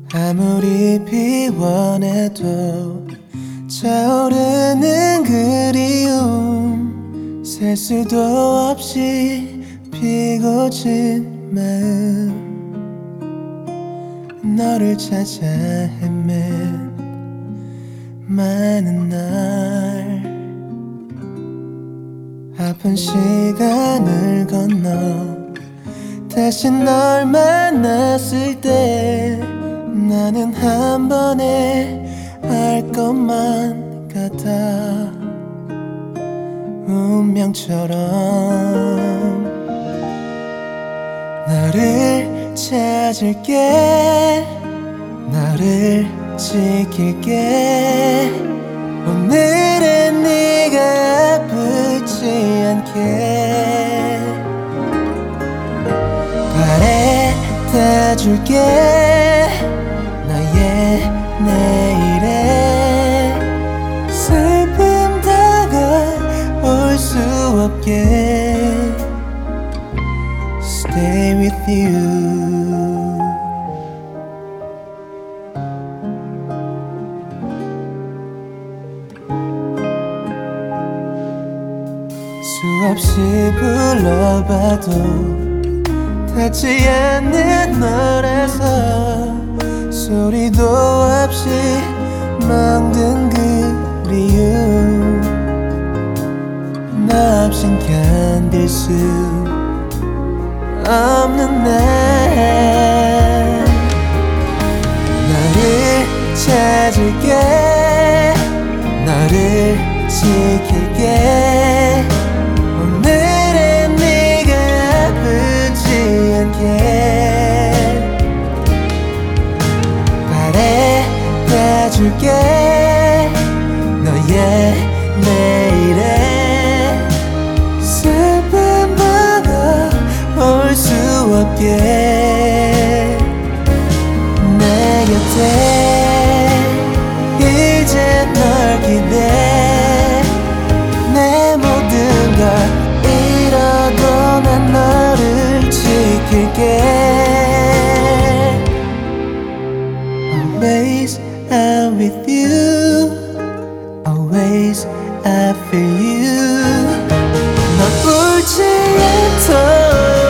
아무리 비워내도 차오르는 그리움, 셀 수도 없이 피고 진 마음, 너를 찾아 헤맨 많은 날, 아픈 시간을 건너 다시 널 만났을 때 나는 한 번에 알 것만 같아. 운명처럼 너를 찾을게, 너를 지킬게. 오늘은 네가 아프지 않게 바래다 줄게. 너의 내일에 슬픔 다가올 수 없게 Stay with you. 수없이 불러봐도 닿지 않는 너라서 소리도 없이 멍든 그리움, 너 없인 견딜 수 없는 날, 너를 찾을게, 너를 지킬게. 오늘은 네가 아프지 않게 바래다 줄게. 너의 내일에 슬픔 다가올 수 없게 내 곁에 이제 널 기대. 내 모든 걸 잃어도 난 너를 지킬게. Always I'm with you, always I feel you. 넌 울지 않도록